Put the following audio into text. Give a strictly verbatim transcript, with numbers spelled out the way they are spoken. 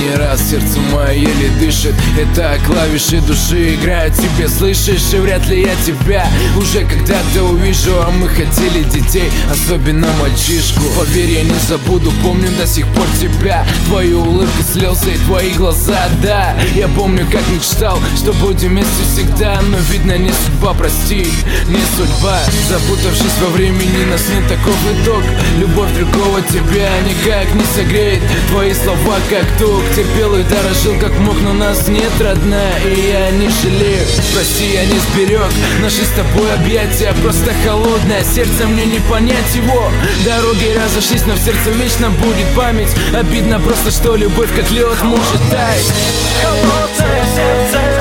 последний раз сердце мое еле дышит. Это клавиши души играют тебе, слышишь? И вряд ли я тебя уже когда-то увижу. А мы хотели детей, особенно мальчишку. Поверь, я не забуду, помню до сих пор тебя, твою улыбку, слезы и твои глаза. Да, я помню, как мечтал, что будем вместе всегда. Но видно, не судьба, прости, не судьба. Запутавшись во времени, нас нет таков итог. Любовь другого тебя никак не согреет. Твои слова как тук, терпел и дорожил как мог, но нас нет, родная, и я не жалею. Прости, я не сберег наши с тобой объятия. Просто холодное сердце, мне не понять его. Дороги разошлись, но в сердце вечно будет память. Обидно просто, что любовь как лед может таять. Холодное сердце.